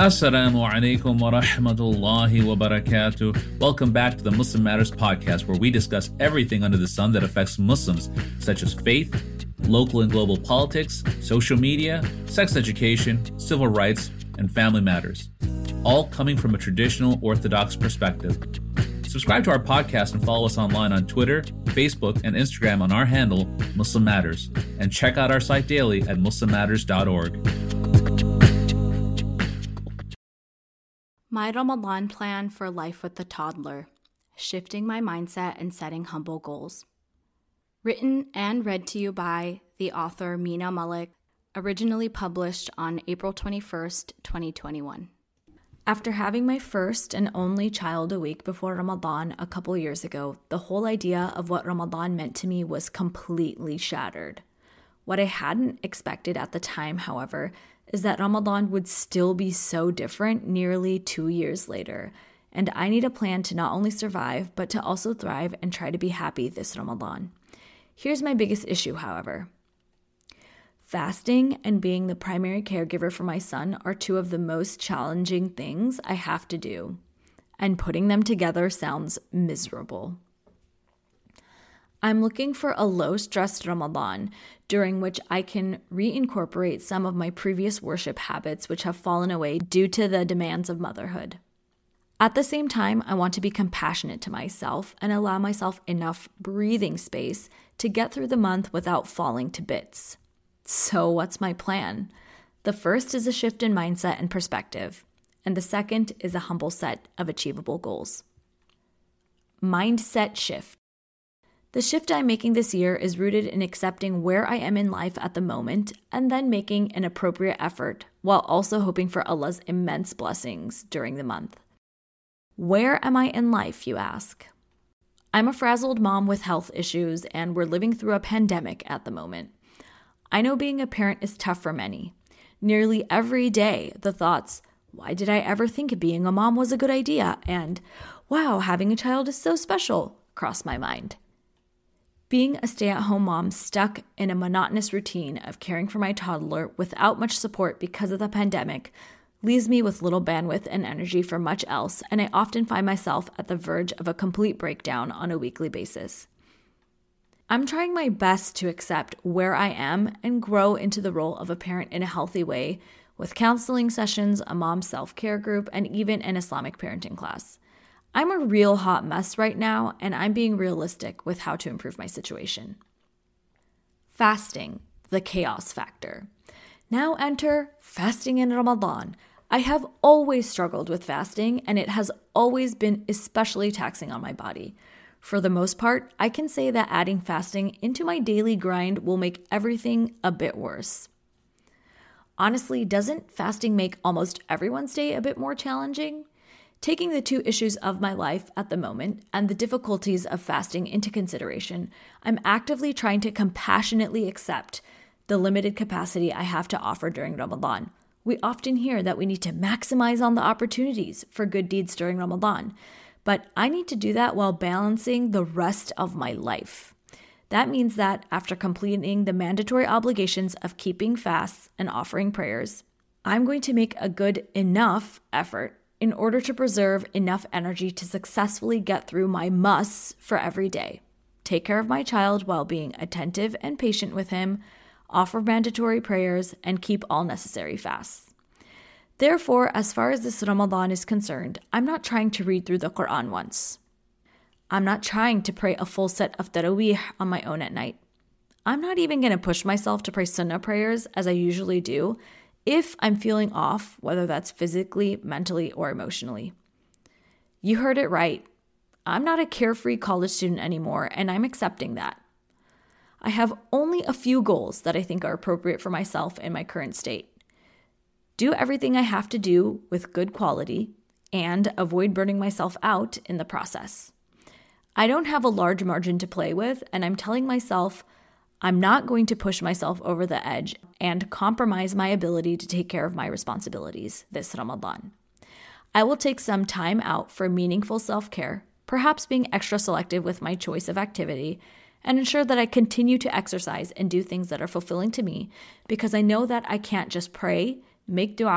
Assalamu alaikum wa rahmatullahi wa barakatuh. Welcome back to the Muslim Matters podcast, where we discuss everything under the sun that affects Muslims, such as faith, local and global politics, social media, sex education, civil rights, and family matters, all coming from a traditional Orthodox perspective. Subscribe to our podcast and follow us online on Twitter, Facebook, and Instagram on our handle, Muslim Matters, and check out our site daily at muslimmatters.org. My Ramadan plan for life with the toddler, shifting my mindset and setting humble goals. Written and read to you by the author Mina Malik, originally published on April 21st, 2021. After having my first and only child a week before Ramadan a couple years ago, the whole idea of what Ramadan meant to me was completely shattered. What I hadn't expected at the time, however, is that Ramadan would still be so different nearly 2 years later, and I need a plan to not only survive, but to also thrive and try to be happy this Ramadan. Here's my biggest issue, however. Fasting and being the primary caregiver for my son are two of the most challenging things I have to do, and putting them together sounds miserable. I'm looking for a low-stress Ramadan during which I can reincorporate some of my previous worship habits which have fallen away due to the demands of motherhood. At the same time, I want to be compassionate to myself and allow myself enough breathing space to get through the month without falling to bits. So what's my plan? The first is a shift in mindset and perspective, and the second is a humble set of achievable goals. Mindset shift. The shift I'm making this year is rooted in accepting where I am in life at the moment and then making an appropriate effort while also hoping for Allah's immense blessings during the month. Where am I in life, you ask? I'm a frazzled mom with health issues, and we're living through a pandemic at the moment. I know being a parent is tough for many. Nearly every day, the thoughts, why did I ever think being a mom was a good idea? And, wow, having a child is so special, cross my mind. Being a stay-at-home mom stuck in a monotonous routine of caring for my toddler without much support because of the pandemic leaves me with little bandwidth and energy for much else, and I often find myself at the verge of a complete breakdown on a weekly basis. I'm trying my best to accept where I am and grow into the role of a parent in a healthy way with counseling sessions, a mom self-care group, and even an Islamic parenting class. I'm a real hot mess right now, and I'm being realistic with how to improve my situation. Fasting, the chaos factor. Now enter fasting in Ramadan. I have always struggled with fasting, and it has always been especially taxing on my body. For the most part, I can say that adding fasting into my daily grind will make everything a bit worse. Honestly, doesn't fasting make almost everyone's day a bit more challenging? Taking the two issues of my life at the moment and the difficulties of fasting into consideration, I'm actively trying to compassionately accept the limited capacity I have to offer during Ramadan. We often hear that we need to maximize on the opportunities for good deeds during Ramadan, but I need to do that while balancing the rest of my life. That means that after completing the mandatory obligations of keeping fasts and offering prayers, I'm going to make a good enough effort in order to preserve enough energy to successfully get through my musts for every day. Take care of my child while being attentive and patient with him, offer mandatory prayers, and keep all necessary fasts. Therefore, as far as this Ramadan is concerned, I'm not trying to read through the Quran once. I'm not trying to pray a full set of Taraweeh on my own at night. I'm not even going to push myself to pray Sunnah prayers as I usually do if I'm feeling off, whether that's physically, mentally, or emotionally. You heard it right. I'm not a carefree college student anymore, and I'm accepting that. I have only a few goals that I think are appropriate for myself in my current state. Do everything I have to do with good quality and avoid burning myself out in the process. I don't have a large margin to play with, and I'm telling myself I'm not going to push myself over the edge and compromise my ability to take care of my responsibilities this Ramadan. I will take some time out for meaningful self-care, perhaps being extra selective with my choice of activity, and ensure that I continue to exercise and do things that are fulfilling to me, because I know that I can't just pray, make dua,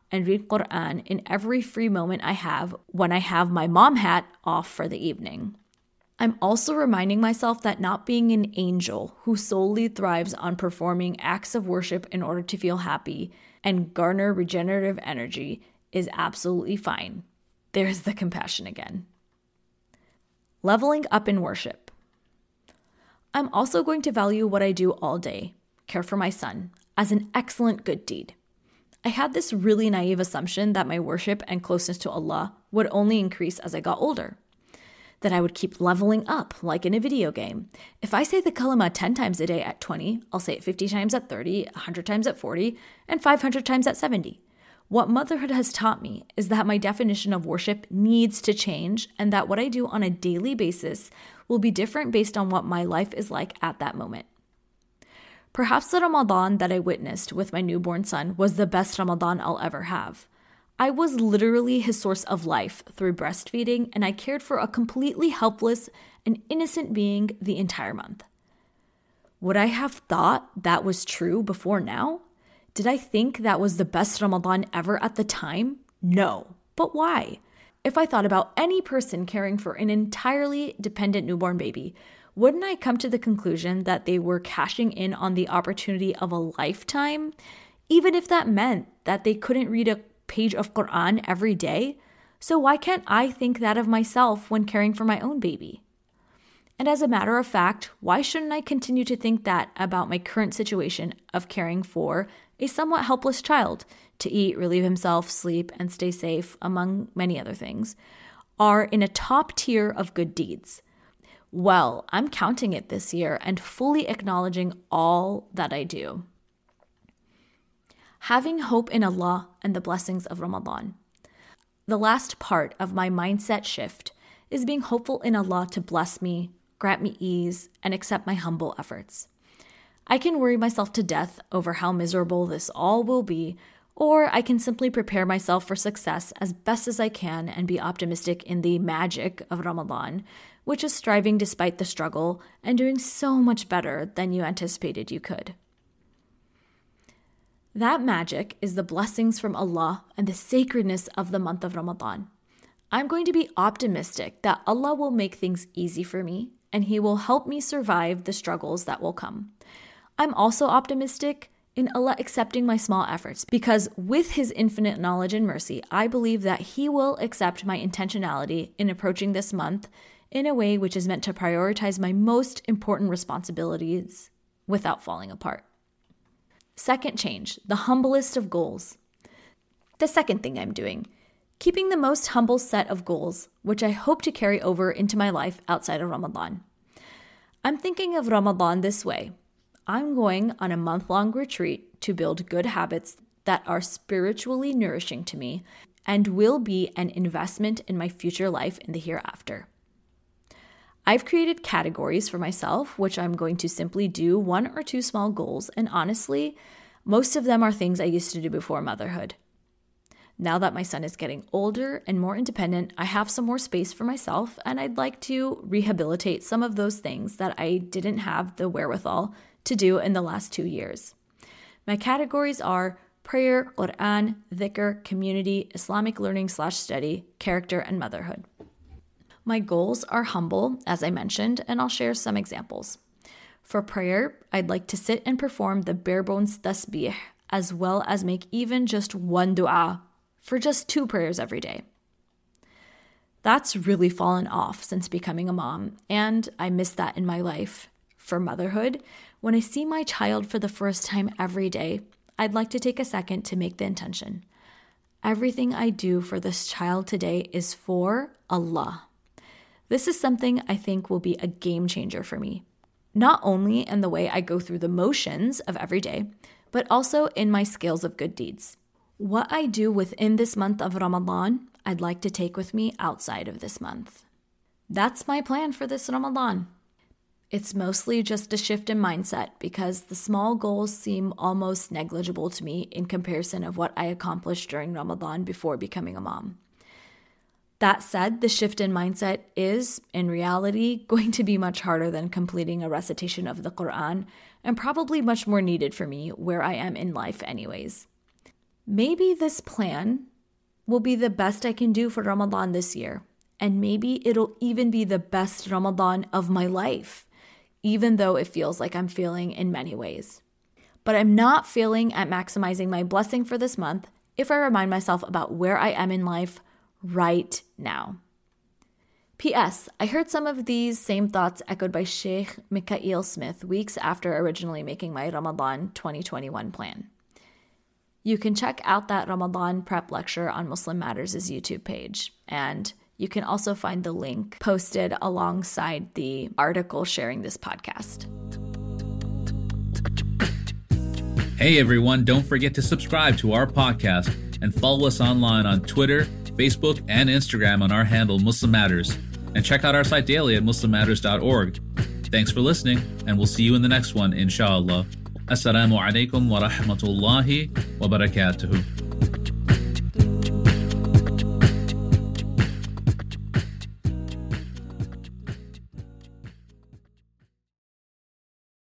and read Quran in every free moment I have when I have my mom hat off for the evening. I'm also reminding myself that not being an angel who solely thrives on performing acts of worship in order to feel happy and garner regenerative energy is absolutely fine. There's the compassion again. Leveling up in worship. I'm also going to value what I do all day, care for my son, as an excellent good deed. I had this really naive assumption that my worship and closeness to Allah would only increase as I got older, that I would keep leveling up like in a video game. If I say the kalima 10 times a day at 20, I'll say it 50 times at 30, 100 times at 40, and 500 times at 70. What motherhood has taught me is that my definition of worship needs to change and that what I do on a daily basis will be different based on what my life is like at that moment. Perhaps the Ramadan that I witnessed with my newborn son was the best Ramadan I'll ever have. I was literally his source of life through breastfeeding, and I cared for a completely helpless and innocent being the entire month. Would I have thought that was true before now? Did I think that was the best Ramadan ever at the time? No. But why? If I thought about any person caring for an entirely dependent newborn baby, wouldn't I come to the conclusion that they were cashing in on the opportunity of a lifetime, even if that meant that they couldn't read a page of Quran every day? So why can't I think that of myself when caring for my own baby? And as a matter of fact, why shouldn't I continue to think that about my current situation of caring for a somewhat helpless child to eat, relieve himself, sleep, and stay safe, among many other things, are in a top tier of good deeds? Well, I'm counting it this year and fully acknowledging all that I do. Having hope in Allah and the blessings of Ramadan. The last part of my mindset shift is being hopeful in Allah to bless me, grant me ease, and accept my humble efforts. I can worry myself to death over how miserable this all will be, or I can simply prepare myself for success as best as I can and be optimistic in the magic of Ramadan, which is striving despite the struggle and doing so much better than you anticipated you could. That magic is the blessings from Allah and the sacredness of the month of Ramadan. I'm going to be optimistic that Allah will make things easy for me and He will help me survive the struggles that will come. I'm also optimistic in Allah accepting my small efforts because with His infinite knowledge and mercy, I believe that He will accept my intentionality in approaching this month in a way which is meant to prioritize my most important responsibilities without falling apart. Second change, the humblest of goals. The second thing I'm doing, keeping the most humble set of goals, which I hope to carry over into my life outside of Ramadan. I'm thinking of Ramadan this way. I'm going on a month-long retreat to build good habits that are spiritually nourishing to me and will be an investment in my future life in the hereafter. I've created categories for myself, which I'm going to simply do 1 or 2 small goals, and honestly, most of them are things I used to do before motherhood. Now that my son is getting older and more independent, I have some more space for myself, and I'd like to rehabilitate some of those things that I didn't have the wherewithal to do in the last 2 years. My categories are prayer, Quran, dhikr, community, Islamic learning/study, character, and motherhood. My goals are humble, as I mentioned, and I'll share some examples. For prayer, I'd like to sit and perform the bare bones tasbih, as well as make even just 1 dua for just 2 prayers every day. That's really fallen off since becoming a mom, and I miss that in my life. For motherhood, when I see my child for the first time every day, I'd like to take a second to make the intention. Everything I do for this child today is for Allah. This is something I think will be a game changer for me, not only in the way I go through the motions of every day, but also in my scales of good deeds. What I do within this month of Ramadan, I'd like to take with me outside of this month. That's my plan for this Ramadan. It's mostly just a shift in mindset because the small goals seem almost negligible to me in comparison of what I accomplished during Ramadan before becoming a mom. That said, the shift in mindset is, in reality, going to be much harder than completing a recitation of the Quran and probably much more needed for me where I am in life anyways. maybe this plan will be the best I can do for Ramadan this year. And maybe it'll even be the best Ramadan of my life, even though it feels like I'm failing in many ways. But I'm not failing at maximizing my blessing for this month if I remind myself about where I am in life right now. P.S. I heard some of these same thoughts echoed by Sheikh Mikhail Smith weeks after originally making my Ramadan 2021 plan. You can check out that Ramadan prep lecture on Muslim Matters' YouTube page, and you can also find the link posted alongside the article sharing this podcast. Hey everyone, don't forget to subscribe to our podcast and follow us online on Twitter, Facebook, and Instagram on our handle Muslim Matters. And check out our site daily at muslimmatters.org. Thanks for listening, and we'll see you in the next one, inshallah. Assalamu alaikum wa rahmatullahi wa barakatuhu.